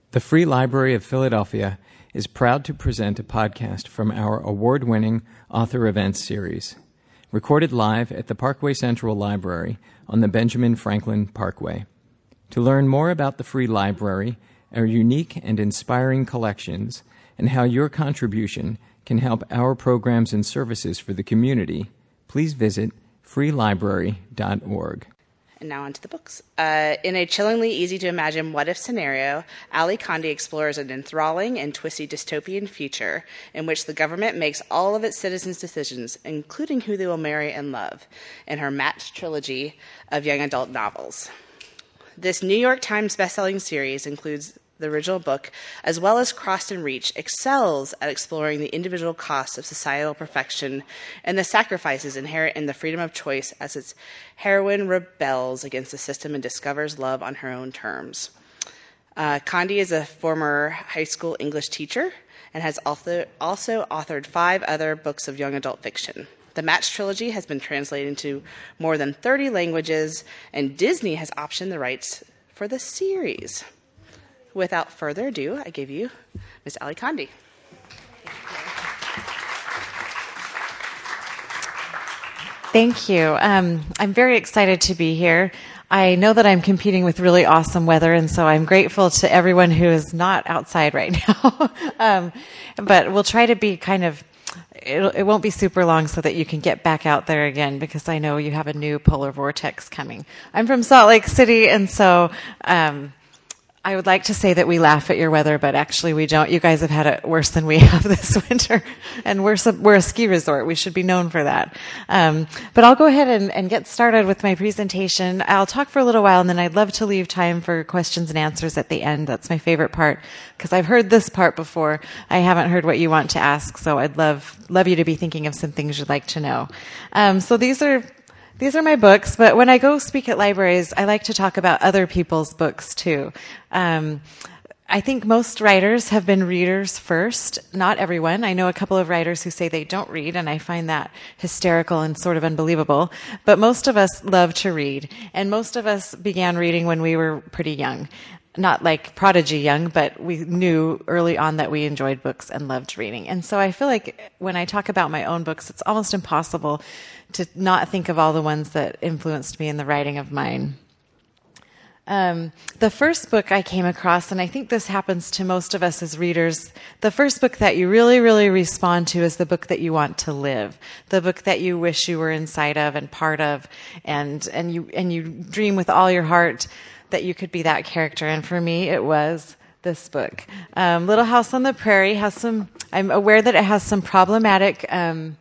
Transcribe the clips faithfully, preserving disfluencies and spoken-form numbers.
The Free Library of Philadelphia is proud to present a podcast from our award-winning Author Events series, recorded live at the Parkway Central Library on the Benjamin Franklin Parkway. To learn more about the Free Library, our unique and inspiring collections, and how your contribution can help our programs and services for the community, please visit free library dot org. And now on to the books. Uh, in a chillingly easy-to-imagine what-if scenario, Ali Condie explores an enthralling and twisty dystopian future in which the government makes all of its citizens' decisions, including who they will marry and love, in her Match trilogy of young adult novels. This New York Times bestselling series includes the original book, as well as Crossed and Reach, excels at exploring the individual costs of societal perfection and the sacrifices inherent in the freedom of choice as its heroine rebels against the system and discovers love on her own terms. Uh, Condie is a former high school English teacher and has also, also authored five other books of young adult fiction. The Match trilogy has been translated into more than thirty languages, and Disney has optioned the rights for the series. Without further ado, I give you Miz Ali Condie. Thank you. Um, I'm very excited to be here. I know that I'm competing with really awesome weather, and so I'm grateful to everyone who is not outside right now. um, but we'll try to be kind of, it'll, it won't be super long so that you can get back out there again, because I know you have a new polar vortex coming. I'm from Salt Lake City, and so um, I would like to say that we laugh at your weather, but actually we don't. You guys have had it worse than we have this winter, and we're we're a ski resort. We should be known for that. Um, but I'll go ahead and, and get started with my presentation. I'll talk for a little while, and then I'd love to leave time for questions and answers at the end. That's my favorite part, because I've heard this part before. I haven't heard what you want to ask, so I'd love love you to be thinking of some things you'd like to know. Um, so these are These are my books, but when I go speak at libraries, I like to talk about other people's books too. Um, I think most writers have been readers first. Not everyone. I know a couple of writers who say they don't read, and I find that hysterical and sort of unbelievable. But most of us love to read, and most of us began reading when we were pretty young. Not like prodigy young, but we knew early on that we enjoyed books and loved reading. And so I feel like when I talk about my own books, it's almost impossible to not think of all the ones that influenced me in the writing of mine. Um, the first book I came across, and I think this happens to most of us as readers, the first book that you really, really respond to is the book that you want to live, the book that you wish you were inside of and part of, and, and you, and you dream with all your heart that you could be that character. And for me, it was this book. Um, Little House on the Prairie has some, I'm aware that it has some problematic um,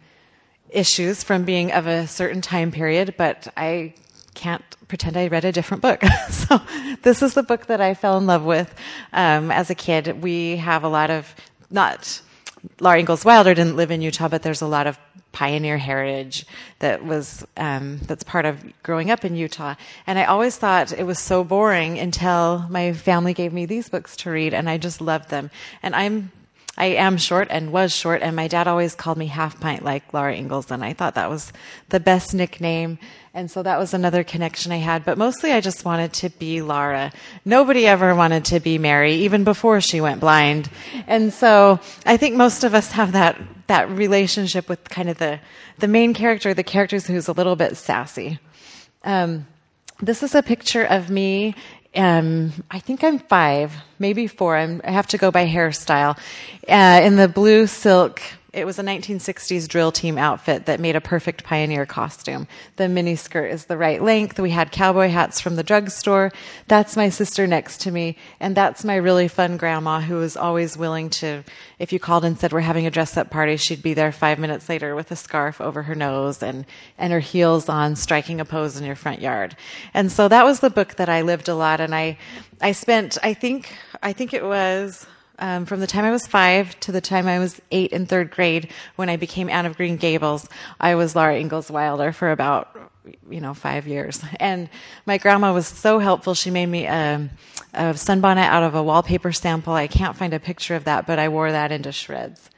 issues from being of a certain time period, but I can't pretend I read a different book. So this is the book that I fell in love with um, as a kid. We have a lot of, not, Laura Ingalls Wilder didn't live in Utah, but there's a lot of pioneer heritage that was um, that's part of growing up in Utah. And I always thought it was so boring until my family gave me these books to read, and I just loved them. And I'm I am short and was short, and my dad always called me Half Pint like Laura Ingalls, and I thought that was the best nickname. And so that was another connection I had. But mostly I just wanted to be Laura. Nobody ever wanted to be Mary, even before she went blind. And so I think most of us have that that relationship with kind of the, the main character, the character who's a little bit sassy. Um, this is a picture of me. Um, I think I'm five, maybe four. I'm, I have to go by hairstyle. Uh, in the blue silk, it was a nineteen sixties drill team outfit that made a perfect pioneer costume. The miniskirt is the right length. We had cowboy hats from the drugstore. That's my sister next to me. And that's my really fun grandma who was always willing to, if you called and said we're having a dress-up party, she'd be there five minutes later with a scarf over her nose and, and her heels on, striking a pose in your front yard. And so that was the book that I lived a lot. And I, I spent, I think, I think it was... Um, from the time I was five to the time I was eight in third grade, when I became Anne of Green Gables, I was Laura Ingalls Wilder for about, you know, five years. And my grandma was so helpful. She made me a, a sunbonnet out of a wallpaper sample. I can't find a picture of that, but I wore that into shreds.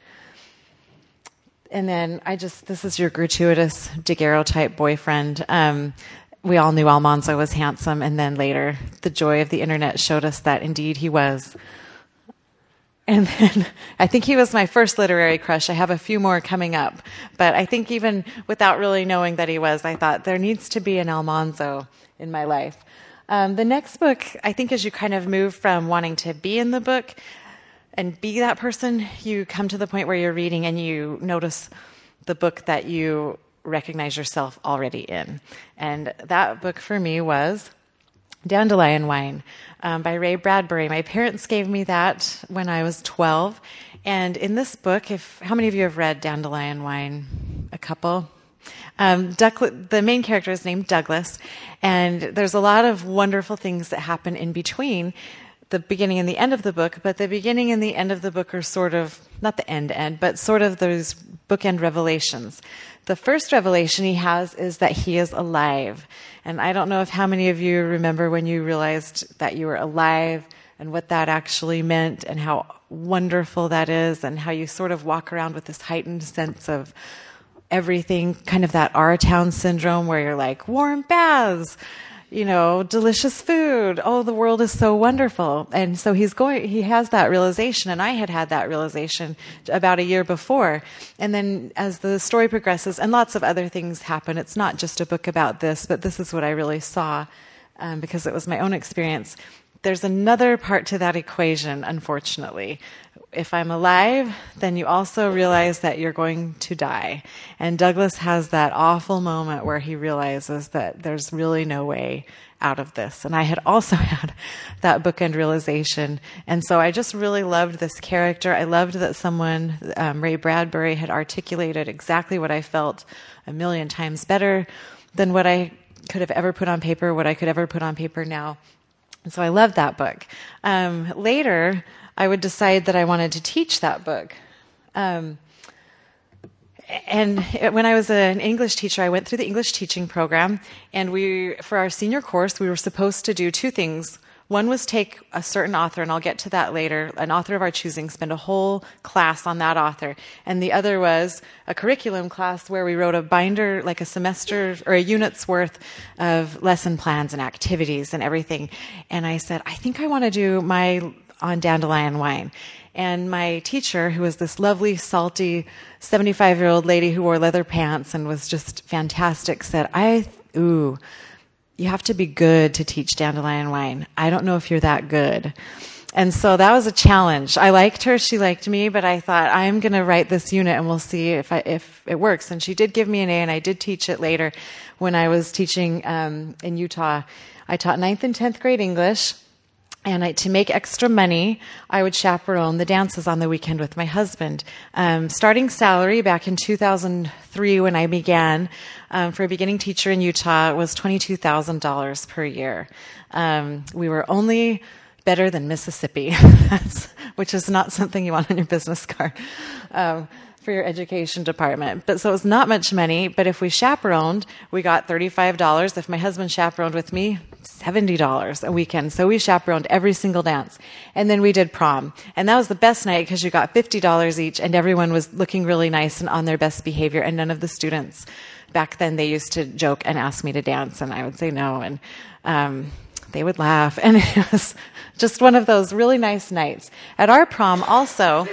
And then I just, this is your gratuitous daguerreotype boyfriend. Um, we all knew Almanzo was handsome, and then later the joy of the internet showed us that indeed he was. And then I think he was my first literary crush. I have a few more coming up. But I think even without really knowing that he was, I thought there needs to be an Almanzo in my life. Um, the next book, I think as you kind of move from wanting to be in the book and be that person, you come to the point where you're reading and you notice the book that you recognize yourself already in. And that book for me was Dandelion Wine um, by Ray Bradbury. My parents gave me that when I was twelve. And in this book, if how many of you have read Dandelion Wine? A couple? Um, Douglas, the main character is named Douglas, and there's a lot of wonderful things that happen in between the beginning and the end of the book, but the beginning and the end of the book are sort of, not the end end, but sort of those bookend revelations. The first revelation he has is that he is alive. And I don't know if how many of you remember when you realized that you were alive and what that actually meant and how wonderful that is and how you sort of walk around with this heightened sense of everything, kind of that Our Town syndrome where you're like, warm baths, you know, delicious food. Oh, the world is so wonderful. And so he's going, he has that realization, and I had had that realization about a year before. And then as the story progresses, and lots of other things happen, it's not just a book about this, but this is what I really saw, um, because it was my own experience. There's another part to that equation, unfortunately. If I'm alive, then you also realize that you're going to die. And Douglas has that awful moment where he realizes that there's really no way out of this. And I had also had that bookend realization. And so I just really loved this character. I loved that someone, um, Ray Bradbury, had articulated exactly what I felt a million times better than what I could have ever put on paper, what I could ever put on paper now. And so I loved that book. Um, later, I would decide that I wanted to teach that book. Um, and it, when I was an English teacher, I went through the English teaching program, and we, for our senior course, we were supposed to do two things. One was take a certain author, and I'll get to that later, an author of our choosing, spend a whole class on that author. And the other was a curriculum class where we wrote a binder, like a semester or a unit's worth of lesson plans and activities and everything. And I said, I think I want to do my on Dandelion Wine. And my teacher, who was this lovely, salty, seventy-five-year-old lady who wore leather pants and was just fantastic, said, I, ooh, you have to be good to teach Dandelion Wine. I don't know if you're that good. And so that was a challenge. I liked her, she liked me, but I thought, I'm going to write this unit and we'll see if I, if it works. And she did give me an A, and I did teach it later when I was teaching um, in Utah. I taught ninth and tenth grade English. And I, to make extra money, I would chaperone the dances on the weekend with my husband. Um, starting salary back in two thousand three when I began, um, for a beginning teacher in Utah was twenty-two thousand dollars per year. Um, we were only better than Mississippi, That's, which is not something you want on your business card. Um, for your education department. But so it was not much money, but if we chaperoned, we got thirty-five dollars. If my husband chaperoned with me, seventy dollars a weekend. So we chaperoned every single dance. And then we did prom. And that was the best night because you got fifty dollars each, and everyone was looking really nice and on their best behavior, and none of the students. Back then they used to joke and ask me to dance, and I would say no, and um, they would laugh. And it was just one of those really nice nights. At our prom also,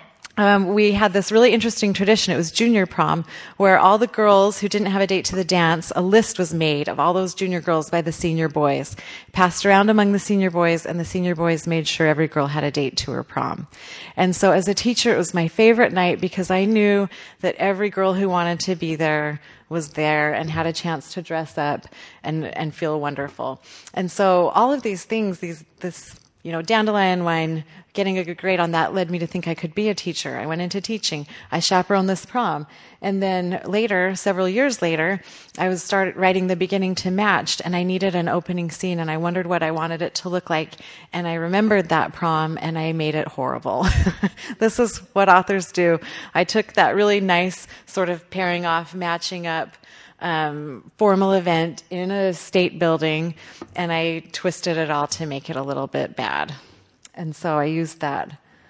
Um, we had this really interesting tradition. It was junior prom, where all the girls who didn't have a date to the dance, a list was made of all those junior girls by the senior boys, passed around among the senior boys, and the senior boys made sure every girl had a date to her prom. And so as a teacher, it was my favorite night because I knew that every girl who wanted to be there was there and had a chance to dress up and, and feel wonderful. And so all of these things, these, this, you know, Dandelion Wine, getting a good grade on that led me to think I could be a teacher. I went into teaching. I chaperoned this prom. And then later, several years later, I was started writing the beginning to Matched, and I needed an opening scene, and I wondered what I wanted it to look like. And I remembered that prom, and I made it horrible. This is what authors do. I took that really nice sort of pairing off, matching up, Um, formal event in a state building, and I twisted it all to make it a little bit bad. And so I used that.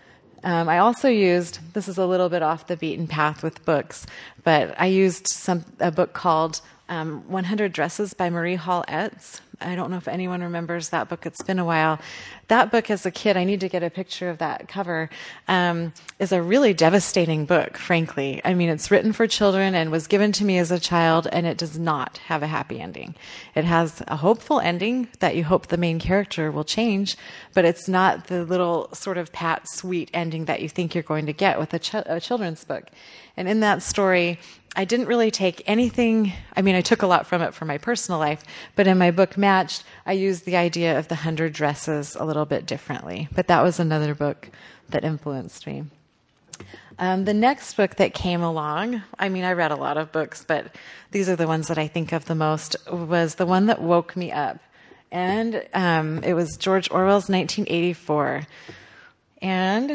Um, I also used, this is a little bit off the beaten path with books, but I used some a book called um, one hundred Dresses by Marie Hall Etz. I don't know if anyone remembers that book. It's been a while. That book as a kid, I need to get a picture of that cover, um, is a really devastating book, frankly. I mean, it's written for children and was given to me as a child, and it does not have a happy ending. It has a hopeful ending that you hope the main character will change, but it's not the little sort of pat, sweet ending that you think you're going to get with a, ch- a children's book. And in that story, I didn't really take anything, I mean, I took a lot from it for my personal life, but in my book Matched, I used the idea of the hundred dresses a little bit differently. But that was another book that influenced me. Um, the next book that came along, I mean, I read a lot of books, but these are the ones that I think of the most, was the one that woke me up. And um, it was George Orwell's nineteen eighty-four. And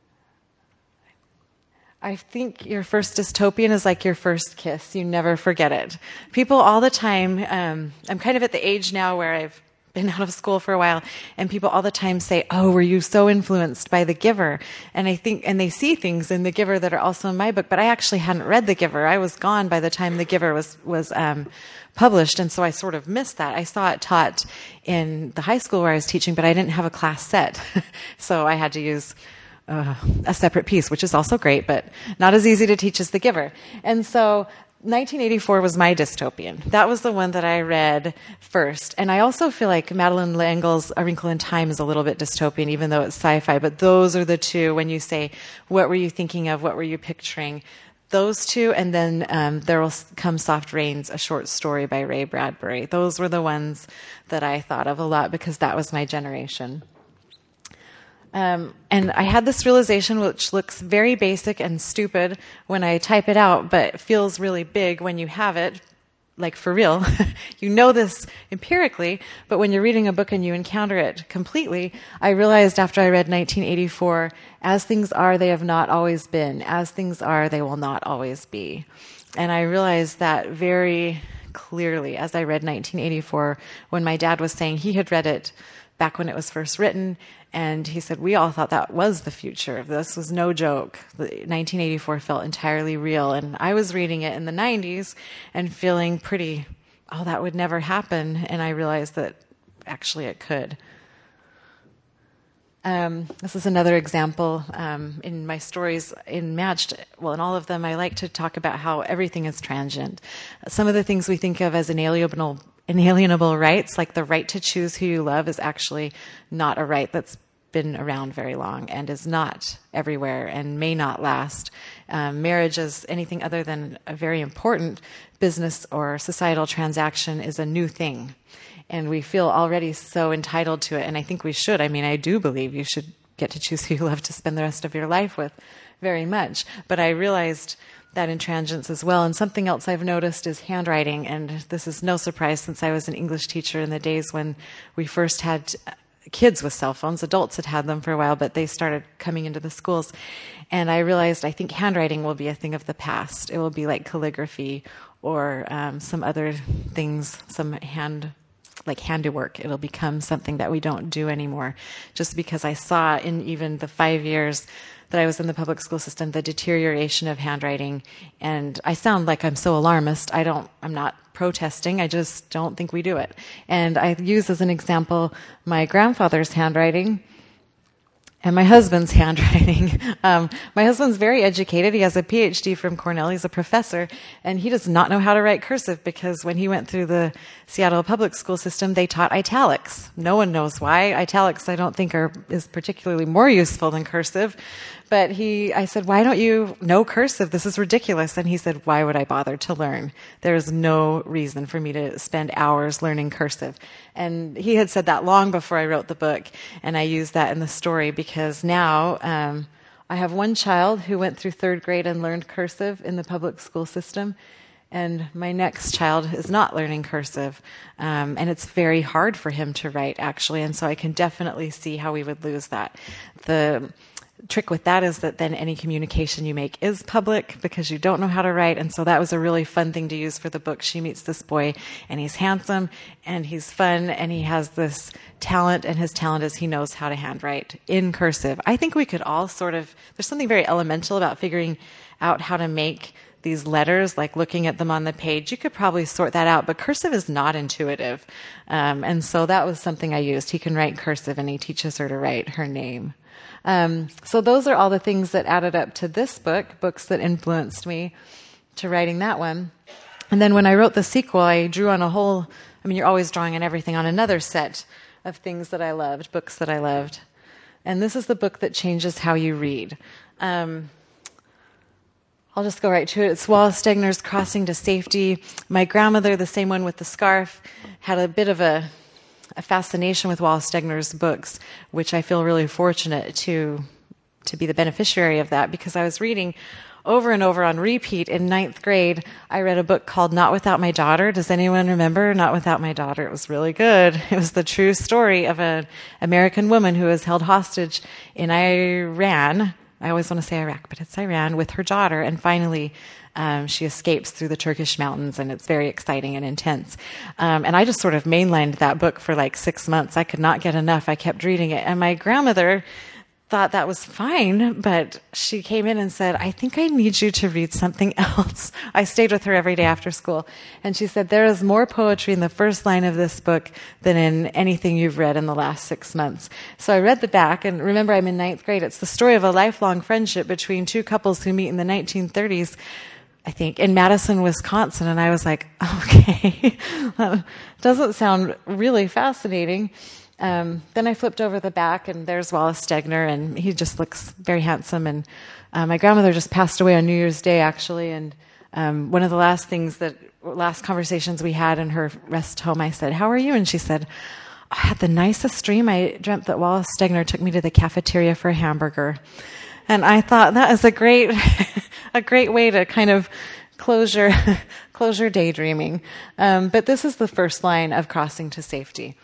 I think your first dystopian is like your first kiss. You never forget it. People all the time, um, I'm kind of at the age now where I've been out of school for a while, and people all the time say, oh, were you so influenced by The Giver? And I think, and they see things in The Giver that are also in my book, but I actually hadn't read The Giver. I was gone by the time The Giver was, was, um, published, and so I sort of missed that. I saw it taught in the high school where I was teaching, but I didn't have a class set. So I had to use Uh, a separate piece, which is also great, but not as easy to teach as The Giver. And so nineteen eighty-four was my dystopian. That was the one that I read first. And I also feel like Madeleine L'Engle's A Wrinkle in Time is a little bit dystopian, even though it's sci-fi. But those are the two, when you say, what were you thinking of? What were you picturing? Those two, and then um, There Will Come Soft Rains, a short story by Ray Bradbury. Those were the ones that I thought of a lot because that was my generation. Um, and I had this realization, which looks very basic and stupid when I type it out, but feels really big when you have it, like for real. You know this empirically, but when you're reading a book and you encounter it completely, I realized after I read nineteen eighty-four, as things are, they have not always been. As things are, they will not always be. And I realized that very clearly as I read nineteen eighty-four, when my dad was saying he had read it back when it was first written, and he said, we all thought that was the future. This was no joke. nineteen eighty-four felt entirely real. And I was reading it in the nineties and feeling pretty, oh, that would never happen. And I realized that actually it could. Um, this is another example um, in my stories in Matched. Well, in all of them, I like to talk about how everything is transient. Some of the things we think of as inalienable inalienable rights, like the right to choose who you love, is actually not a right that's been around very long and is not everywhere and may not last. Um, marriage, as anything other than a very important business or societal transaction, is a new thing. And we feel already so entitled to it, and I think we should. I mean, I do believe you should get to choose who you love to spend the rest of your life with, very much. But I realized that in transience as well. And something else I've noticed is handwriting, and this is no surprise since I was an English teacher in the days when we first had kids with cell phones. Adults had had them for a while, but they started coming into the schools. And I realized I think handwriting will be a thing of the past. It will be like calligraphy or um, some other things, some hand like handiwork. It'll become something that we don't do anymore, just because I saw in even the five years that I was in the public school system, the deterioration of handwriting. And I sound like I'm so alarmist. I don't, I'm not protesting. I just don't think we do it. And I use as an example my grandfather's handwriting and my husband's handwriting. Um, my husband's very educated. He has a P H D from Cornell. He's a professor, and he does not know how to write cursive because when he went through the Seattle public school system, they taught italics. No one knows why. Italics, I don't think, are is particularly more useful than cursive. But he, I said, why don't you know cursive? This is ridiculous. And he said, why would I bother to learn? There's no reason for me to spend hours learning cursive. And he had said that long before I wrote the book. And I used that in the story because now um, I have one child who went through third grade and learned cursive in the public school system. And my next child is not learning cursive. Um, and it's very hard for him to write, actually. And so I can definitely see how we would lose that. The trick with that is that then any communication you make is public because you don't know how to write. And so that was a really fun thing to use for the book. She meets this boy, and he's handsome, and he's fun, and he has this talent, and his talent is he knows how to handwrite in cursive. I think we could all sort of, there's something very elemental about figuring out how to make these letters, like looking at them on the page. You could probably sort that out, but cursive is not intuitive. Um, and so that was something I used. He can write cursive, and he teaches her to write her name. Um, so those are all the things that added up to this book, books that influenced me to writing that one. And then when I wrote the sequel, I drew on a whole, I mean, you're always drawing on everything, on another set of things that I loved, books that I loved. And this is the book that changes how you read. Um, I'll just go right to it. It's Wallace Stegner's Crossing to Safety. My grandmother, the same one with the scarf, had a bit of a, a fascination with Wallace Stegner's books, which I feel really fortunate to to be the beneficiary of that, because I was reading over and over on repeat in ninth grade. I read a book called Not Without My Daughter. Does anyone remember Not Without My Daughter? It was really good. It was the true story of an American woman who was held hostage in Iran. I always want to say Iraq, but it's Iran, with her daughter, and finally um, she escapes through the Turkish mountains, and it's very exciting and intense. Um, and I just sort of mainlined that book for like six months. I could not get enough. I kept reading it. And my grandmother thought that was fine, but she came in and said, I think I need you to read something else. I stayed with her every day after school. And she said, there is more poetry in the first line of this book than in anything you've read in the last six months. So I read the back, and remember, I'm in ninth grade. It's the story of a lifelong friendship between two couples who meet in the nineteen thirties, I think, in Madison, Wisconsin. And I was like, okay, that doesn't sound really fascinating. Um, then I flipped over the back, and there's Wallace Stegner, and he just looks very handsome. And uh, my grandmother just passed away on New Year's Day, actually. And um, one of the last things that, last conversations we had in her rest home, I said, how are you? And she said, I had the nicest dream. I dreamt that Wallace Stegner took me to the cafeteria for a hamburger. And I thought that is a great, a great way to kind of close your, close your daydreaming. Um, but this is the first line of Crossing to Safety.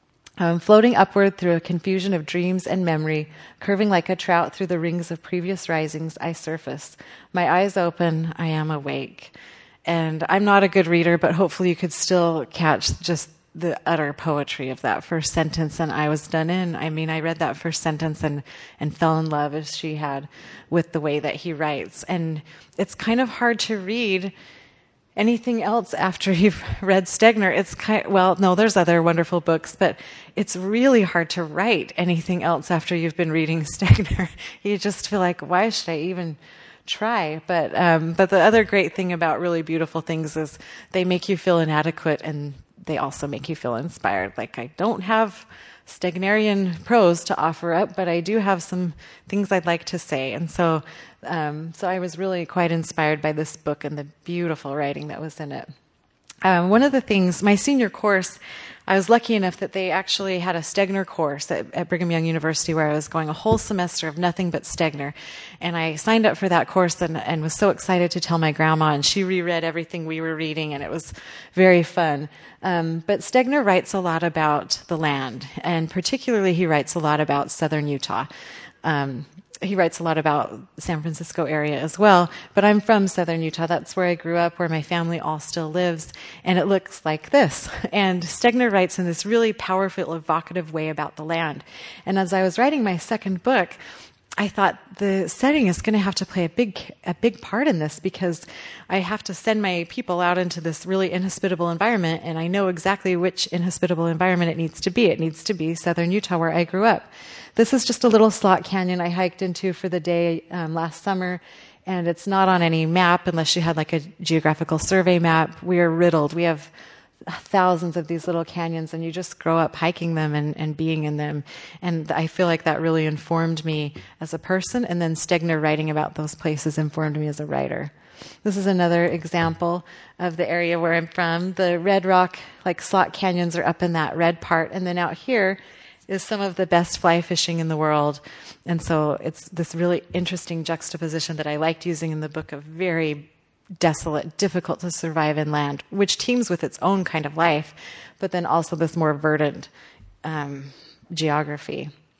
Um, floating upward through a confusion of dreams and memory, curving like a trout through the rings of previous risings, I surface. My eyes open, I am awake. And I'm not a good reader, but hopefully you could still catch just the utter poetry of that first sentence, and I was done in. I mean, I read that first sentence and, and fell in love, as she had, with the way that he writes. And it's kind of hard to read anything else after you've read Stegner. It's kind well, no, there's other wonderful books, but it's really hard to write anything else after you've been reading Stegner. You just feel like, why should I even try? But um, but the other great thing about really beautiful things is they make you feel inadequate, and they also make you feel inspired. Like, I don't have Stegnerian prose to offer up, but I do have some things I'd like to say. And so um, so I was really quite inspired by this book and the beautiful writing that was in it. Um, one of the things, my senior course, I was lucky enough that they actually had a Stegner course at, at Brigham Young University, where I was going a whole semester of nothing but Stegner. And I signed up for that course and, and was so excited to tell my grandma, and she reread everything we were reading, and it was very fun. Um, but Stegner writes a lot about the land, and particularly he writes a lot about southern Utah. Um, He writes a lot about the San Francisco area as well, but I'm from southern Utah. That's where I grew up, where my family all still lives, and it looks like this. And Stegner writes in this really powerful, evocative way about the land. And as I was writing my second book, I thought the setting is going to have to play a big, a big part in this, because I have to send my people out into this really inhospitable environment, and I know exactly which inhospitable environment it needs to be. It needs to be southern Utah, where I grew up. This is just a little slot canyon I hiked into for the day um, last summer, and it's not on any map unless you had like a geographical survey map. We are riddled. We have thousands of these little canyons, and you just grow up hiking them and, and being in them. And I feel like that really informed me as a person, and then Stegner writing about those places informed me as a writer. This is another example of the area where I'm from. The Red Rock, like slot canyons, are up in that red part, and then out here is some of the best fly fishing in the world. And so it's this really interesting juxtaposition that I liked using in the book, of very desolate, difficult to survive in land, which teems with its own kind of life, but then also this more verdant um, geography.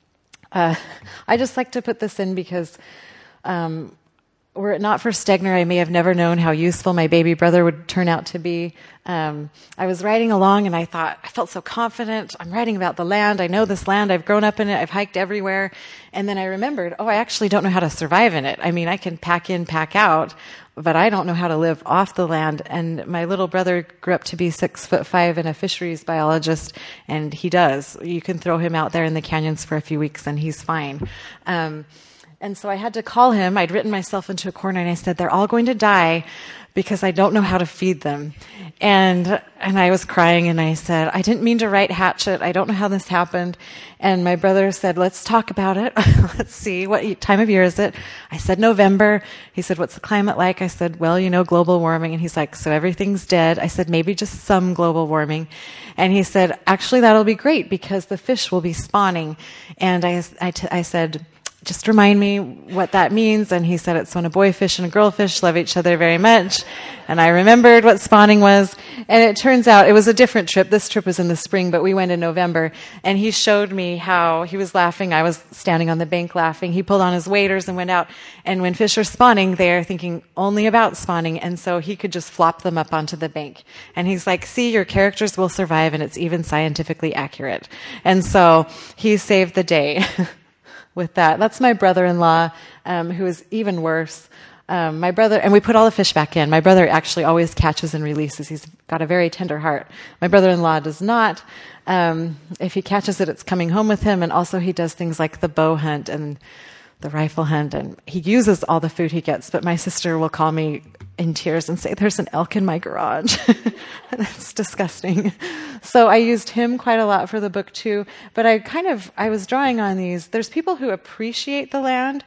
Uh, I just like to put this in because um, were it not for Stegner, I may have never known how useful my baby brother would turn out to be. Um, I was riding along and I thought, I felt so confident. I'm writing about the land. I know this land. I've grown up in it. I've hiked everywhere. And then I remembered, oh, I actually don't know how to survive in it. I mean, I can pack in, pack out, but I don't know how to live off the land. And my little brother grew up to be six foot five and a fisheries biologist, and he does. You can throw him out there in the canyons for a few weeks and he's fine. Um, And so I had to call him. I'd written myself into a corner and I said, they're all going to die because I don't know how to feed them. And and I was crying and I said, I didn't mean to write Hatchet. I don't know how this happened. And my brother said, let's talk about it. Let's see, what time of year is it? I said, November. He said, what's the climate like? I said, well, you know, global warming. And he's like, so everything's dead. I said, maybe just some global warming. And he said, actually, that'll be great because the fish will be spawning. And I, I, t- I said, just remind me what that means. And he said, it's when a boy fish and a girl fish love each other very much. And I remembered what spawning was. And it turns out it was a different trip. This trip was in the spring, but we went in November. And he showed me how he was laughing. I was standing on the bank laughing. He pulled on his waders and went out. And when fish are spawning, they're thinking only about spawning. And so he could just flop them up onto the bank. And he's like, see, your characters will survive. And it's even scientifically accurate. And so he saved the day. With that. That's my brother-in-law, um, who is even worse. Um, my brother, and we put all the fish back in. My brother actually always catches and releases. He's got a very tender heart. My brother-in-law does not. Um, if he catches it, it's coming home with him. And also he does things like the bow hunt and the rifle hunt. And he uses all the food he gets. But my sister will call me in tears and say, there's an elk in my garage. And that's disgusting. So I used him quite a lot for the book too. But I kind of, I was drawing on these. There's people who appreciate the land,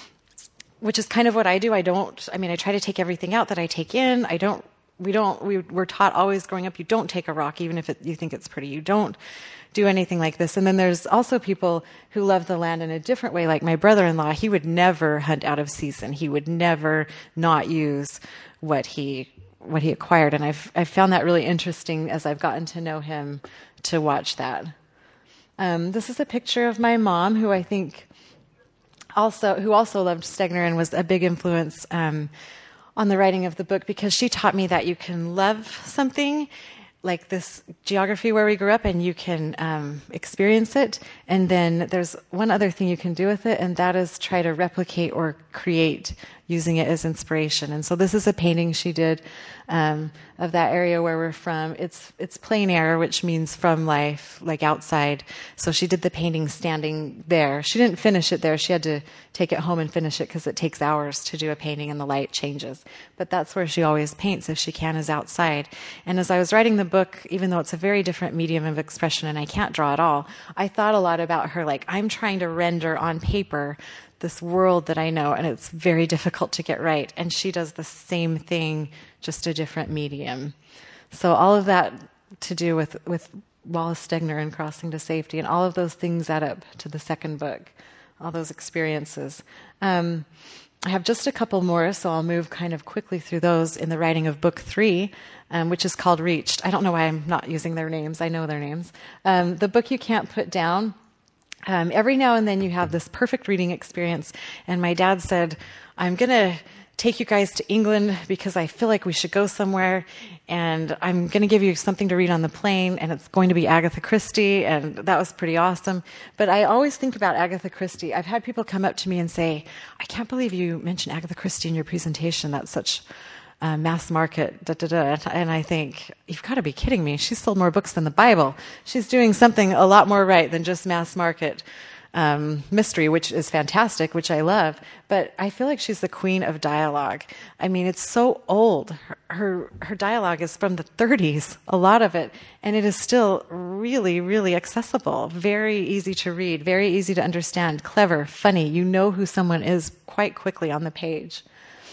which is kind of what I do. I don't, I mean, I try to take everything out that I take in. I don't, we don't, we were taught always growing up, you don't take a rock, even if it, you think it's pretty. You don't do anything like this. And then there's also people who love the land in a different way, like my brother-in-law. He would never hunt out of season. He would never not use what he what he acquired. And I've I've found that really interesting as I've gotten to know him to watch that. Um, this is a picture of my mom, who I think also who also loved Stegner and was a big influence um, on the writing of the book, because she taught me that you can love something like this geography where we grew up, and you can um, experience it. And then there's one other thing you can do with it, and that is try to replicate or create using it as inspiration. And so this is a painting she did um, of that area where we're from. It's it's plein air, which means from life, like outside. So she did the painting standing there. She didn't finish it there. She had to take it home and finish it because it takes hours to do a painting and the light changes. But that's where she always paints, if she can, is outside. And as I was writing the book, even though it's a very different medium of expression and I can't draw at all, I thought a lot about her. Like, I'm trying to render on paper this world that I know, and it's very difficult to get right. And she does the same thing, just a different medium. So all of that to do with, with Wallace Stegner and Crossing to Safety, and all of those things add up to the second book, all those experiences. Um, I have just a couple more, so I'll move kind of quickly through those in the writing of book three, um, which is called Reached. I don't know why I'm not using their names. I know their names. Um, the book you can't put down. Um, every now and then you have this perfect reading experience. And my dad said, I'm going to take you guys to England because I feel like we should go somewhere. And I'm going to give you something to read on the plane. And it's going to be Agatha Christie. And that was pretty awesome. But I always think about Agatha Christie. I've had people come up to me and say, I can't believe you mentioned Agatha Christie in your presentation. That's such Uh, mass market, da, da, da. And I think, you've got to be kidding me. She's sold more books than the Bible. She's doing something a lot more right than just mass market um, mystery, which is fantastic, which I love. But I feel like she's the queen of dialogue. I mean, it's so old. Her, her, her dialogue is from the thirties, a lot of it. And it is still really, really accessible, very easy to read, very easy to understand, clever, funny. You know who someone is quite quickly on the page.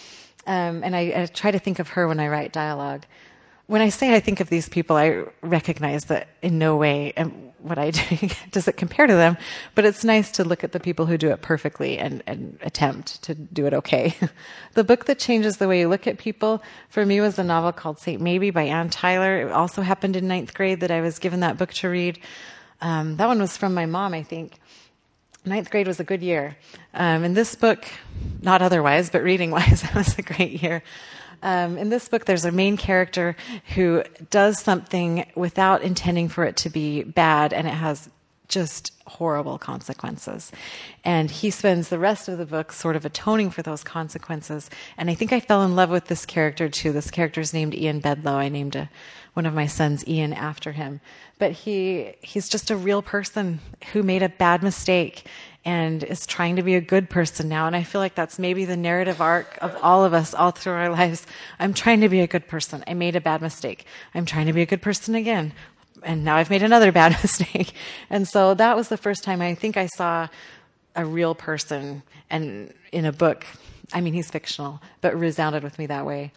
Um, and I, I try to think of her when I write dialogue. When I say I think of these people, I recognize that in no way am what I do does it compare to them. But it's nice to look at the people who do it perfectly and, and attempt to do it okay. The book that changes the way you look at people for me was a novel called Saint Maybe by Ann Tyler. It also happened in ninth grade that I was given that book to read. Um, that one was from my mom, I think. ninth grade was a good year. Um, in this book, not otherwise, but reading-wise, it was a great year. Um, in this book, there's a main character who does something without intending for it to be bad, and it has just horrible consequences. And he spends the rest of the book sort of atoning for those consequences. And I think I fell in love with this character, too. This character's named Ian Bedlow. I named a, one of my sons Ian after him. But he he's just a real person who made a bad mistake and is trying to be a good person now. And I feel like that's maybe the narrative arc of all of us all through our lives. I'm trying to be a good person. I made a bad mistake. I'm trying to be a good person again. And now I've made another bad mistake. And so that was the first time I think I saw a real person and in a book. I mean, he's fictional, but resounded with me that way.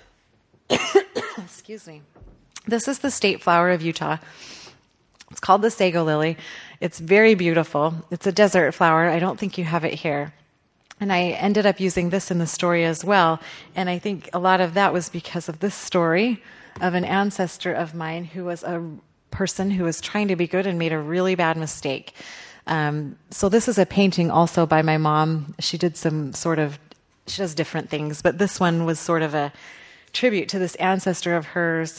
Excuse me. This is the state flower of Utah. It's called the sago lily. It's very beautiful. It's a desert flower. I don't think you have it here. And I ended up using this in the story as well. And I think a lot of that was because of this story of an ancestor of mine who was a person who was trying to be good and made a really bad mistake. Um, so this is a painting also by my mom. She did some sort of, she does different things, but this one was sort of a tribute to this ancestor of hers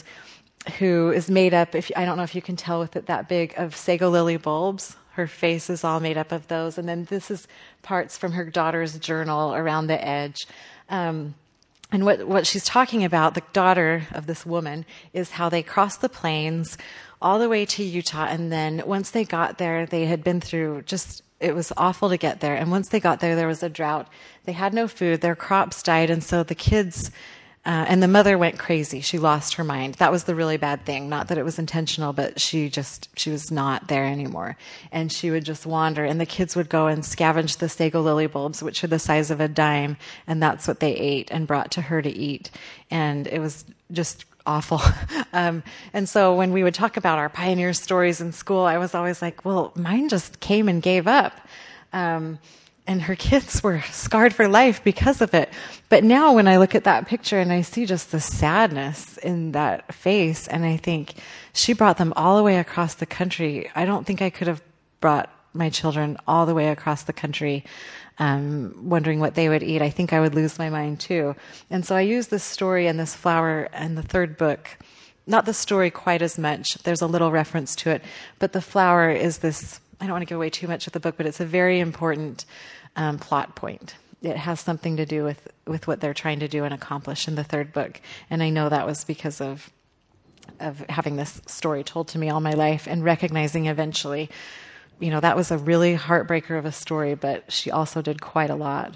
who is made up, if I don't know if you can tell with it that big, of sago lily bulbs. Her face is all made up of those. And then this is parts from her daughter's journal around the edge. Um, and what, what she's talking about, the daughter of this woman, is how they crossed the plains all the way to Utah. And then once they got there, they had been through just, it was awful to get there. And once they got there, there was a drought. They had no food. Their crops died. And so the kids... Uh, and the mother went crazy. She lost her mind. That was the really bad thing. Not that it was intentional, but she just, she was not there anymore. And she would just wander. And the kids would go and scavenge the sago lily bulbs, which are the size of a dime. And that's what they ate and brought to her to eat. And it was just awful. um, and so when we would talk about our pioneer stories in school, I was always like, well, mine just came and gave up. Um, And her kids were scarred for life because of it. But now when I look at that picture and I see just the sadness in that face, and I think she brought them all the way across the country. I don't think I could have brought my children all the way across the country, um, wondering what they would eat. I think I would lose my mind too. And so I use this story and this flower in the third book. Not the story quite as much. There's a little reference to it. But the flower is this, I don't want to give away too much of the book, but it's a very important um, plot point. It has something to do with, with what they're trying to do and accomplish in the third book. And I know that was because of of having this story told to me all my life and recognizing eventually, you know, that was a really heartbreaker of a story, but she also did quite a lot.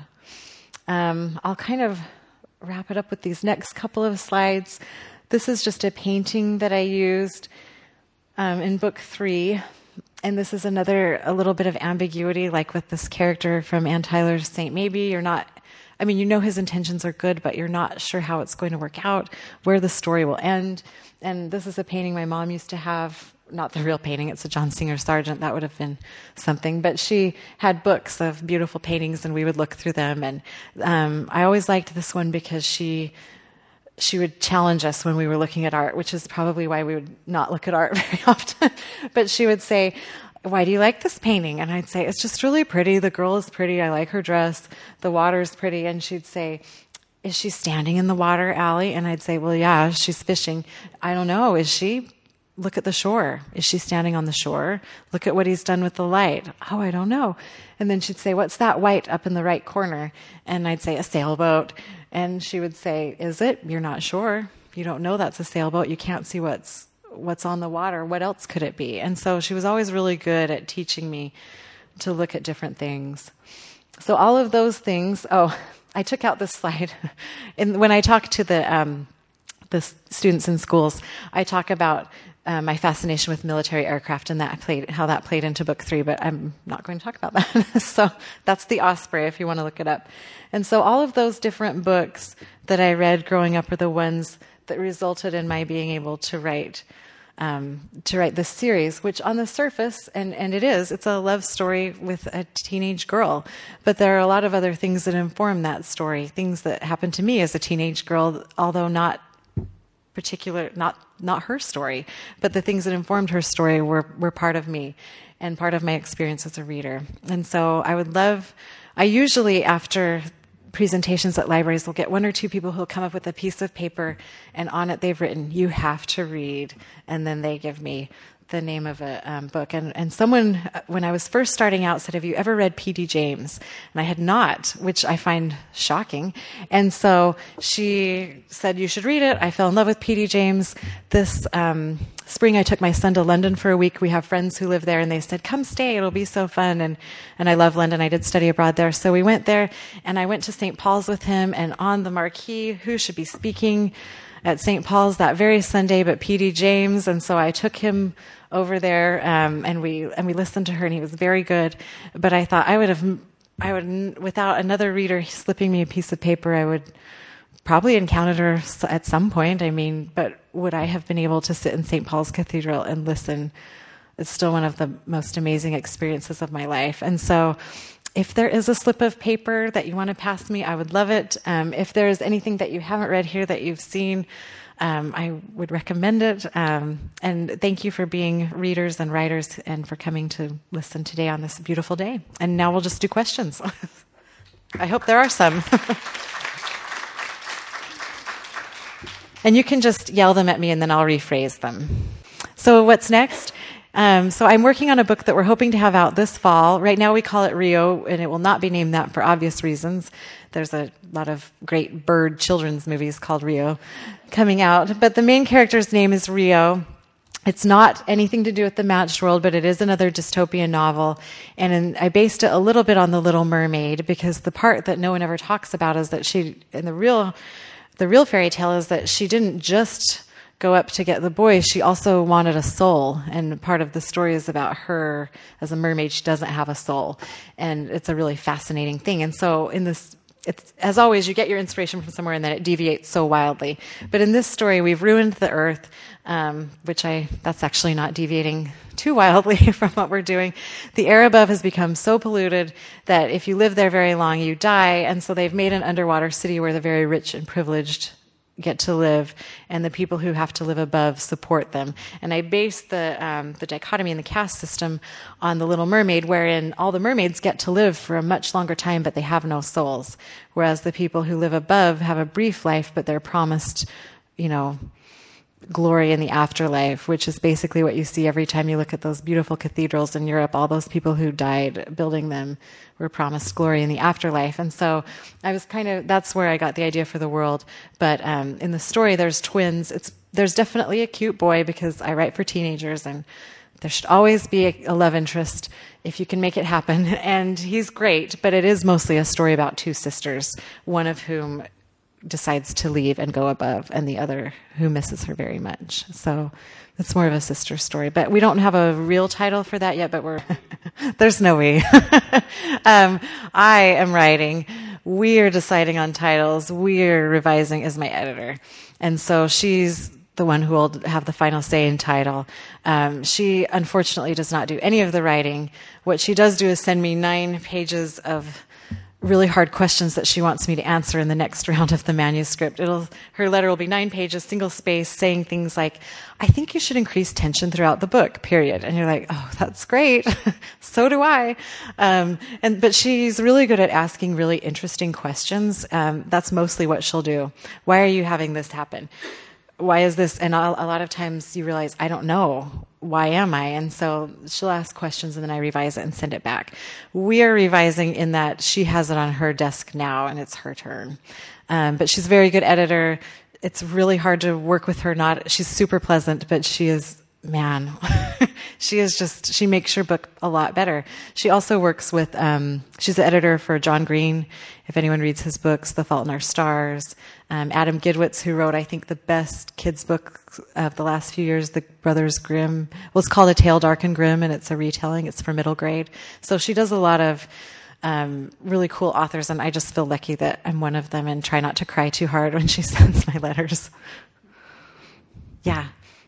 Um, I'll kind of wrap it up with these next couple of slides. This is just a painting that I used um, in book three. And this is another, a little bit of ambiguity, like with this character from Ann Tyler's Saint Maybe. You're not, I mean, you know his intentions are good, but you're not sure how it's going to work out, where the story will end. And this is a painting my mom used to have, not the real painting, it's a John Singer Sargent, that would have been something. But she had books of beautiful paintings, and we would look through them. And um, I always liked this one because she... she would challenge us when we were looking at art, which is probably why we would not look at art very often. But she would say, why do you like this painting? And I'd say, it's just really pretty. The girl is pretty. I like her dress. The water's pretty. And she'd say, is she standing in the water, Allie? And I'd say, well, yeah, she's fishing. I don't know. Is she? Look at the shore. Is she standing on the shore? Look at what he's done with the light. Oh, I don't know. And then she'd say, what's that white up in the right corner? And I'd say, a sailboat. And she would say, is it? You're not sure. You don't know that's a sailboat. You can't see what's what's on the water. What else could it be? And so she was always really good at teaching me to look at different things. So all of those things, oh, I took out this slide. And when I talk to the um, the students in schools, I talk about Uh, my fascination with military aircraft and that played, how that played into book three, but I'm not going to talk about that. So that's the Osprey if you want to look it up. And so all of those different books that I read growing up are the ones that resulted in my being able to write um, to write this series, which on the surface, and, and it is, it's a love story with a teenage girl. But there are a lot of other things that inform that story, things that happened to me as a teenage girl, although not particular, not not her story, but the things that informed her story were, were part of me. and part of my experience as a reader. And so I would love, I usually after presentations at libraries will get one or two people who'll come up with a piece of paper, and on it they've written, "You have to read," and then they give me the name of a um, book. And, and someone, when I was first starting out, said, "Have you ever read P D James?" And I had not, which I find shocking. And so she said, "You should read it." I fell in love with P D James. This um, spring, I took my son to London for a week. We have friends who live there, and they said, "Come stay, it'll be so fun." And, and I love London. I did study abroad there. So we went there, and I went to Saint Paul's with him, and on the marquee, who should be speaking at Saint Paul's that very Sunday but P D James. And so I took him over there, um, and we and we listened to her, and he was very good. But I thought I would have, I would without another reader slipping me a piece of paper, I would probably encountered her at some point. I mean, but would I have been able to sit in Saint Paul's Cathedral and listen? It's still one of the most amazing experiences of my life. And so if there is a slip of paper that you want to pass me, I would love it. Um, if there is anything that you haven't read here that you've seen, um, I would recommend it. Um, and thank you for being readers and writers and for coming to listen today on this beautiful day. And now we'll just do questions. I hope there are some. And you can just yell them at me and then I'll rephrase them. So what's next? Um, so I'm working on a book that we're hoping to have out this fall. Right now we call it Rio, and it will not be named that for obvious reasons. There's a lot of great bird children's movies called Rio coming out. But the main character's name is Rio. It's not anything to do with the Matched World, but it is another dystopian novel. And in, I based it a little bit on The Little Mermaid, because the part that no one ever talks about is that she, in the real, the real fairy tale is that she didn't just go up to get the boy, she also wanted a soul. And part of the story is about her as a mermaid. She doesn't have a soul. And it's a really fascinating thing. And so in this, it's, as always, you get your inspiration from somewhere and then it deviates so wildly. But in this story, we've ruined the earth, um, which I, that's actually not deviating too wildly from what we're doing. The air above has become so polluted that if you live there very long, you die. And so they've made an underwater city where the very rich and privileged get to live, and the people who have to live above support them. And I based the um, the dichotomy in the caste system on The Little Mermaid, wherein all the mermaids get to live for a much longer time, but they have no souls. Whereas the people who live above have a brief life, but they're promised, you know, glory in the afterlife, which is basically what you see every time you look at those beautiful cathedrals in Europe. All those people who died building them were promised glory in the afterlife. And so I was kind of, that's where I got the idea for the world. But um, in the story, there's twins. It's There's definitely a cute boy, because I write for teenagers, and there should always be a, a love interest if you can make it happen. And he's great, but it is mostly a story about two sisters, one of whom decides to leave and go above, and the other who misses her very much. So it's more of a sister story. But we don't have a real title for that yet, but we're there's no we. um, I am writing. We're deciding on titles. We're revising as my editor. And so she's the one who will have the final say in title. Um, she unfortunately does not do any of the writing. What she does do is send me nine pages of really hard questions that she wants me to answer in the next round of the manuscript. It'll, her letter will be nine pages, single space, saying things like, "I think you should increase tension throughout the book, period." And you're like, oh, that's great. So do I. Um, and, but she's really good at asking really interesting questions. Um, that's mostly what she'll do. Why are you having this happen? Why is this? And a, a lot of times you realize, I don't know. Why am I? And so she'll ask questions, and then I revise it and send it back. We are revising in that she has it on her desk now, and it's her turn. Um, but she's a very good editor. It's really hard to work with her. Not, she's super pleasant, but she is, man, she is just, she makes your book a lot better. She also works with, um, she's the editor for John Green. If anyone reads his books, The Fault in Our Stars. Um, Adam Gidwitz, who wrote, I think, the best kids' book of the last few years, The Brothers Grimm. Well, it's called A Tale Dark and Grim, and it's a retelling. It's for middle grade. So she does a lot of um, really cool authors, and I just feel lucky that I'm one of them, and try not to cry too hard when she sends my letters. Yeah.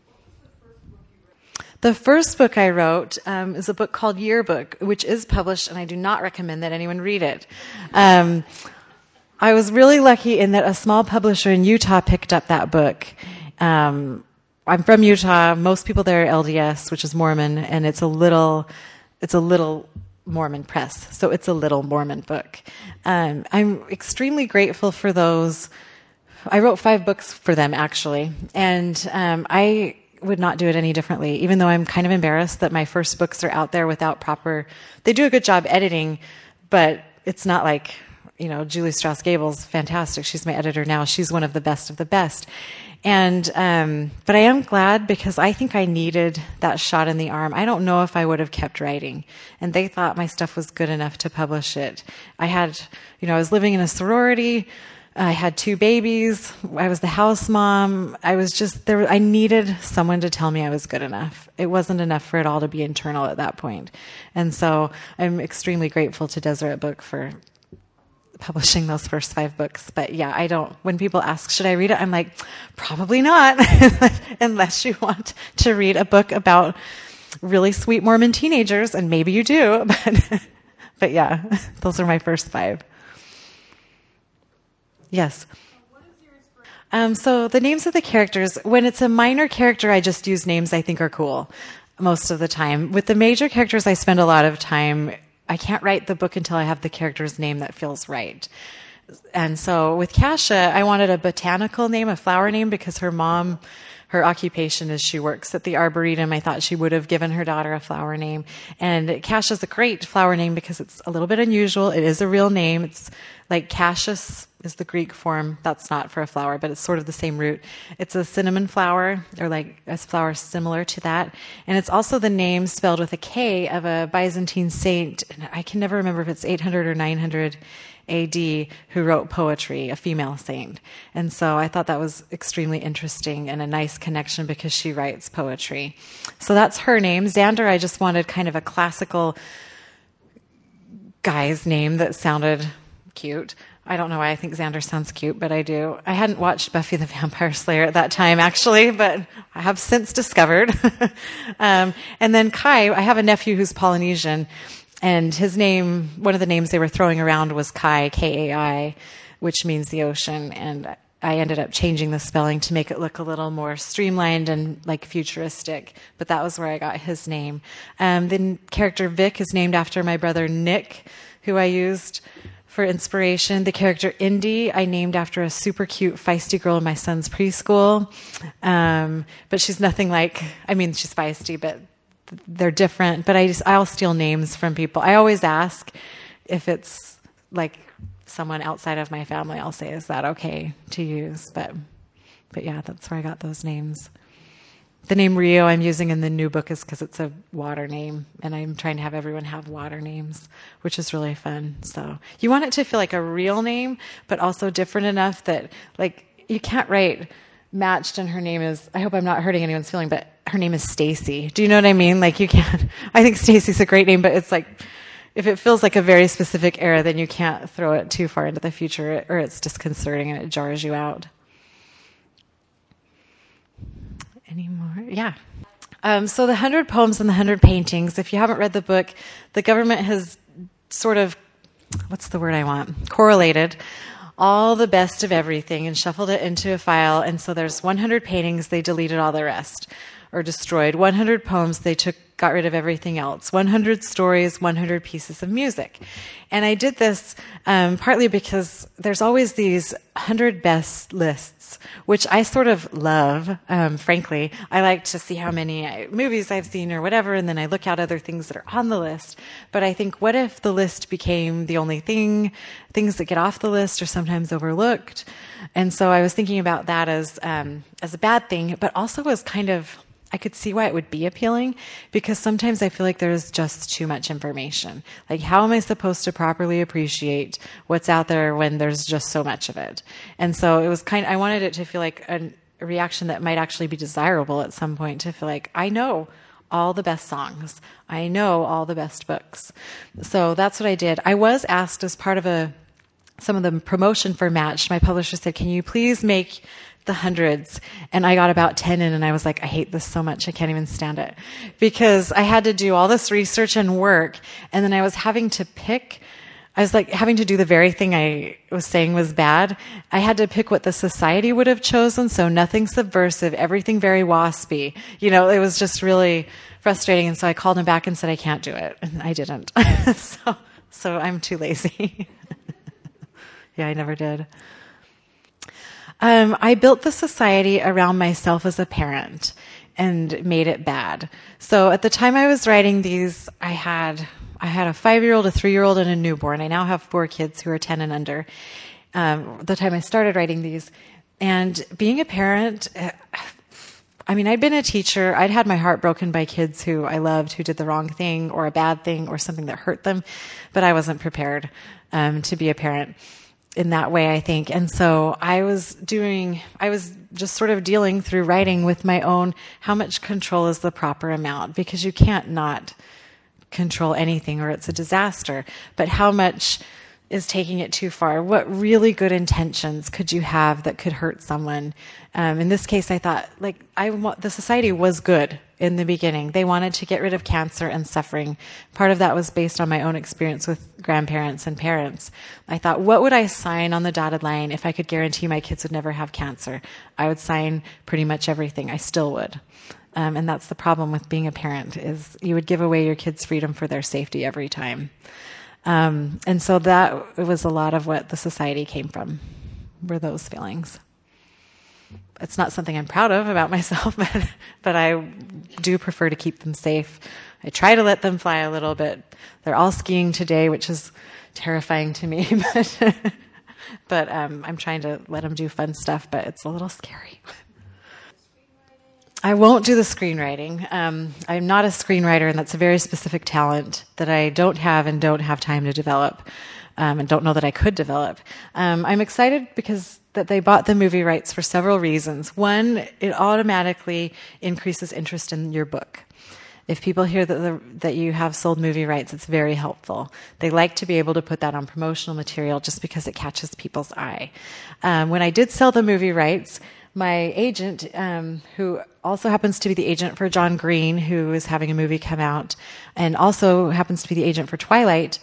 The first book I wrote um, is a book called Yearbook, which is published, and I do not recommend that anyone read it. Um, I was really lucky in that a small publisher in Utah picked up that book. Um, I'm from Utah. Most people there are L D S, which is Mormon, and it's a little it's a little Mormon press, so it's a little Mormon book. Um, I'm extremely grateful for those. I wrote five books for them, actually, and um, I would not do it any differently, even though I'm kind of embarrassed that my first books are out there without proper... They do a good job editing, but it's not like, you know, Julie Strauss Gable's fantastic. She's my editor now. She's one of the best of the best. And, um, but I am glad because I think I needed that shot in the arm. I don't know if I would have kept writing. And they thought my stuff was good enough to publish it. I had, you know, I was living in a sorority. I had two babies. I was the house mom. I was just there. I needed someone to tell me I was good enough. It wasn't enough for it all to be internal at that point. And so I'm extremely grateful to Deseret Book for publishing those first five books. But yeah, I don't, when people ask, should I read it? I'm like, probably not, unless you want to read a book about really sweet Mormon teenagers, and maybe you do, but, but yeah, those are my first five. Yes. Um, so the names of the characters, when it's a minor character, I just use names I think are cool most of the time. With the major characters, I spend a lot of time. I can't write the book until I have the character's name that feels right. And so with Kasha, I wanted a botanical name, a flower name, because her mom, her occupation is she works at the Arboretum. I thought she would have given her daughter a flower name. And Kasha's a great flower name because it's a little bit unusual. It is a real name. It's like Cassius is the Greek form. That's not for a flower, but it's sort of the same root. It's a cinnamon flower, or like a flower similar to that. And it's also the name spelled with a K of a Byzantine saint. And I can never remember if it's eight hundred or nine hundred A D who wrote poetry, a female saint. And so I thought that was extremely interesting and a nice connection because she writes poetry. So that's her name. Xander, I just wanted kind of a classical guy's name that sounded cute. I don't know why I think Xander sounds cute, but I do. I hadn't watched Buffy the Vampire Slayer at that time, actually, but I have since discovered. um, and then Kai, I have a nephew who's Polynesian, and his name, one of the names they were throwing around was Kai, K A I, which means the ocean, and I ended up changing the spelling to make it look a little more streamlined and like futuristic, but that was where I got his name. Um, the character Vic is named after my brother Nick, who I used for inspiration. The character Indy I named after a super cute, feisty girl in my son's preschool. Um, but she's nothing like, I mean, she's feisty, but they're different. But I just, I'll steal names from people. I always ask if it's like someone outside of my family. I'll say, is that okay to use? But, but yeah, that's where I got those names. The name Rio I'm using in the new book is because it's a water name, and I'm trying to have everyone have water names, which is really fun. So you want it to feel like a real name, but also different enough that, like, you can't write matched and her name is, I hope I'm not hurting anyone's feeling, but her name is Stacy. Do you know what I mean? Like, you can't, I think Stacy's a great name, but it's like, if it feels like a very specific era, then you can't throw it too far into the future, or it's disconcerting and it jars you out. Any more? Yeah. Um, so the hundred poems and the hundred paintings, if you haven't read the book, the government has sort of, what's the word I want? Correlated all the best of everything and shuffled it into a file. And so there's one hundred paintings, they deleted all the rest or destroyed. one hundred poems, they took, got rid of everything else. one hundred stories, one hundred pieces of music. And I did this um, partly because there's always these one hundred best lists, which I sort of love, um, frankly. I like to see how many I, movies I've seen or whatever, and then I look at other things that are on the list. But I think, what if the list became the only thing, things that get off the list are sometimes overlooked? And so I was thinking about that as um, as a bad thing, but also as kind of, I could see why it would be appealing, because sometimes I feel like there's just too much information. Like, how am I supposed to properly appreciate what's out there when there's just so much of it? And so it was kind of, I wanted it to feel like a, a reaction that might actually be desirable at some point, to feel like, I know all the best songs. I know all the best books. So that's what I did. I was asked as part of a, some of the promotion for Matched, my publisher said, can you please make the hundreds? And I got about ten in, and I was like, I hate this so much, I can't even stand it. Because I had to do all this research and work, and then I was having to pick I was like having to do the very thing I was saying was bad. I had to pick what the society would have chosen, so nothing subversive, everything very waspy. You know, it was just really frustrating, and so I called him back and said, I can't do it, and I didn't. so, so I'm too lazy. Yeah, I never did. Um, I built the society around myself as a parent and made it bad. So at the time I was writing these, I had... I had a five-year-old, a three-year-old, and a newborn. I now have four kids who are ten and under. Um, the time I started writing these. And being a parent, I mean, I'd been a teacher. I'd had my heart broken by kids who I loved, who did the wrong thing or a bad thing or something that hurt them. But I wasn't prepared um, to be a parent in that way, I think. And so I was doing, I was just sort of dealing through writing with my own, how much control is the proper amount? Because you can't not control anything or it's a disaster. But how much is taking it too far? What really good intentions could you have that could hurt someone? Um, in this case, I thought, like, I want, the society was good in the beginning. They wanted to get rid of cancer and suffering. Part of that was based on my own experience with grandparents and parents. I thought, what would I sign on the dotted line if I could guarantee my kids would never have cancer? I would sign pretty much everything. I still would. Um, and that's the problem with being a parent, is you would give away your kids' freedom for their safety every time. Um, and so that was a lot of what the society came from, were those feelings. It's not something I'm proud of about myself, but, but I do prefer to keep them safe. I try to let them fly a little bit. They're all skiing today, which is terrifying to me, but, but um, I'm trying to let them do fun stuff, but it's a little scary. I won't do the screenwriting. Um, I'm not a screenwriter, and that's a very specific talent that I don't have and don't have time to develop, um, and don't know that I could develop. Um, I'm excited because that they bought the movie rights for several reasons. One, it automatically increases interest in your book. If people hear that the, that you have sold movie rights, it's very helpful. They like to be able to put that on promotional material just because it catches people's eye. Um, when I did sell the movie rights, my agent, um, who also happens to be the agent for John Green, who is having a movie come out, and also happens to be the agent for Twilight,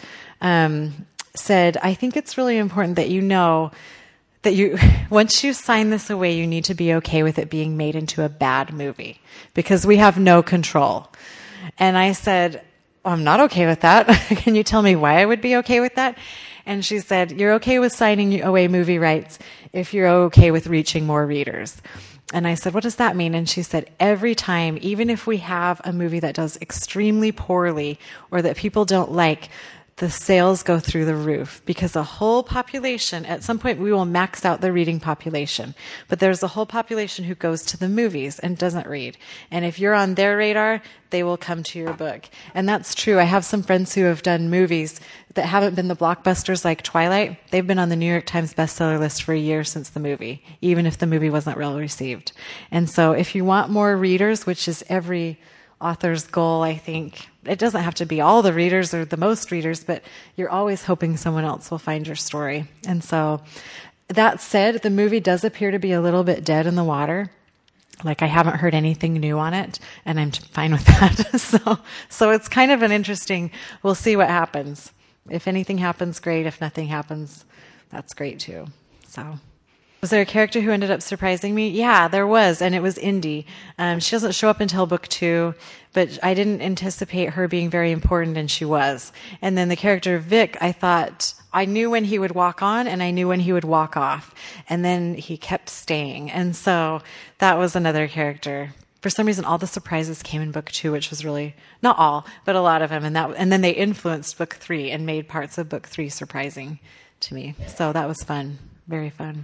um, said, I think it's really important that you know that you, once you sign this away, you need to be okay with it being made into a bad movie, because we have no control. And I said, oh, I'm not okay with that. Can you tell me why I would be okay with that? And she said, you're okay with signing away movie rights if you're okay with reaching more readers. And I said, what does that mean? And she said, every time, even if we have a movie that does extremely poorly or that people don't like, the sales go through the roof, because the whole population, at some point we will max out the reading population, but there's a whole population who goes to the movies and doesn't read. And if you're on their radar, they will come to your book. And that's true. I have some friends who have done movies that haven't been the blockbusters like Twilight. They've been on the New York Times bestseller list for a year since the movie, even if the movie wasn't well received. And so if you want more readers, which is every author's goal, I think, it doesn't have to be all the readers or the most readers, but you're always hoping someone else will find your story. And so, that said, the movie does appear to be a little bit dead in the water. Like, I haven't heard anything new on it, and I'm fine with that. so, so it's kind of an interesting, we'll see what happens. If anything happens, great. If nothing happens, that's great too. So, was there a character who ended up surprising me? Yeah, there was, and it was Indy. Um, she doesn't show up until book two, but I didn't anticipate her being very important, and she was. And then the character Vic, I thought, I knew when he would walk on, and I knew when he would walk off. And then he kept staying. And so that was another character. For some reason, all the surprises came in book two, which was really, not all, but a lot of them. And that, and then they influenced book three and made parts of book three surprising to me. So that was fun, very fun.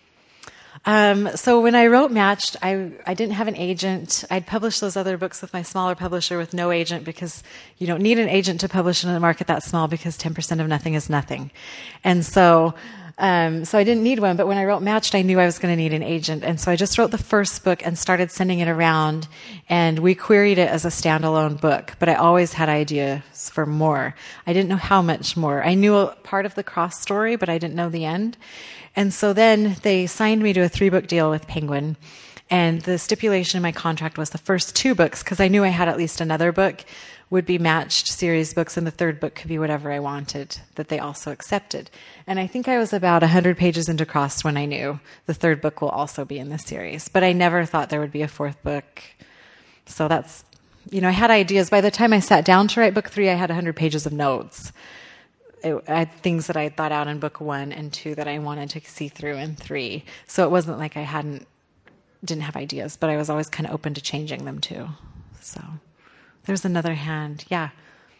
Um, so when I wrote Matched, I, I didn't have an agent. I'd published those other books with my smaller publisher with no agent, because you don't need an agent to publish in a market that small, because ten percent of nothing is nothing. And so, um, so I didn't need one, but when I wrote Matched, I knew I was going to need an agent. And so I just wrote the first book and started sending it around, and we queried it as a standalone book, but I always had ideas for more. I didn't know how much more. I knew a part of the cross story, but I didn't know the end. And so then they signed me to a three-book deal with Penguin. And the stipulation in my contract was the first two books, because I knew I had at least another book, would be matched series books, and the third book could be whatever I wanted that they also accepted. And I think I was about one hundred pages into Crossed when I knew the third book will also be in the series. But I never thought there would be a fourth book. So that's, you know, I had ideas. By the time I sat down to write book three, I had one hundred pages of notes. It, I had things that I had thought out in book one and two that I wanted to see through in three. So it wasn't like I hadn't, didn't have ideas, but I was always kind of open to changing them too. So there's another hand. Yeah.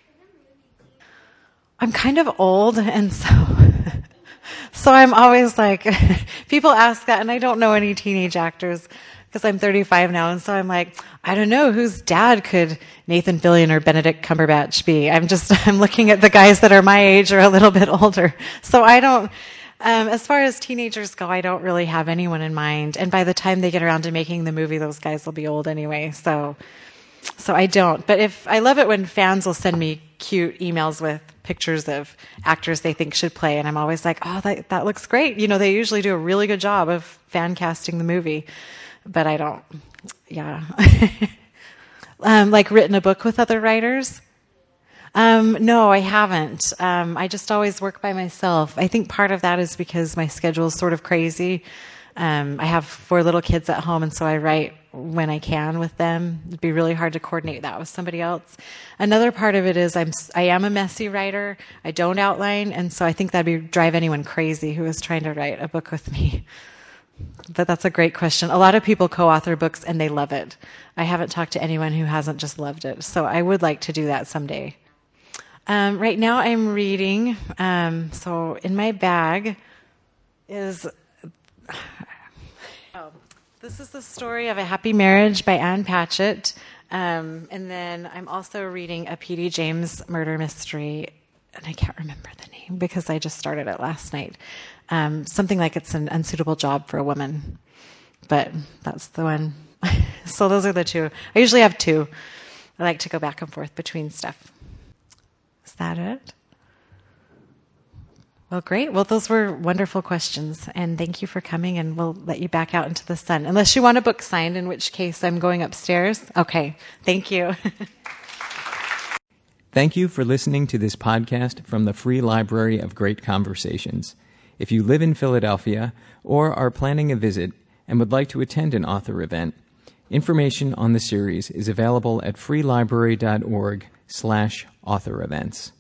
I'm kind of old, and so so I'm always like, people ask that, and I don't know any teenage actors because I'm thirty-five now, and so I'm like, I don't know, whose dad could Nathan Fillion or Benedict Cumberbatch be? I'm just, I'm looking at the guys that are my age or a little bit older. So I don't, um, as far as teenagers go, I don't really have anyone in mind. And by the time they get around to making the movie, those guys will be old anyway. So, so I don't. But if, I love it when fans will send me cute emails with pictures of actors they think should play. And I'm always like, oh, that, that looks great. You know, they usually do a really good job of fan casting the movie. But I don't, yeah. um, like written a book with other writers? Um, no, I haven't. Um, I just always work by myself. I think part of that is because my schedule is sort of crazy. Um, I have four little kids at home, and so I write when I can with them. It'd be really hard to coordinate that with somebody else. Another part of it is I'm, I am a messy writer. I don't outline, and so I think that'd be drive anyone crazy who is trying to write a book with me. But that's a great question. A lot of people co-author books and they love it. I haven't talked to anyone who hasn't just loved it. So I would like to do that someday. Um, right now I'm reading, um, so in my bag is, oh, this is the story of A Happy Marriage by Anne Patchett. Um, and then I'm also reading a P D James murder mystery, and I can't remember the name because I just started it last night. Um, something like It's an Unsuitable Job for a Woman. But that's the one. So those are the two. I usually have two. I like to go back and forth between stuff. Is that it? Well, great. Well, those were wonderful questions. And thank you for coming, and we'll let you back out into the sun. Unless you want a book signed, in which case I'm going upstairs. Okay. Thank you. Thank you for listening to this podcast from the Free Library of Great Conversations. If you live in Philadelphia or are planning a visit and would like to attend an author event, information on the series is available at freelibrary.org slash author events.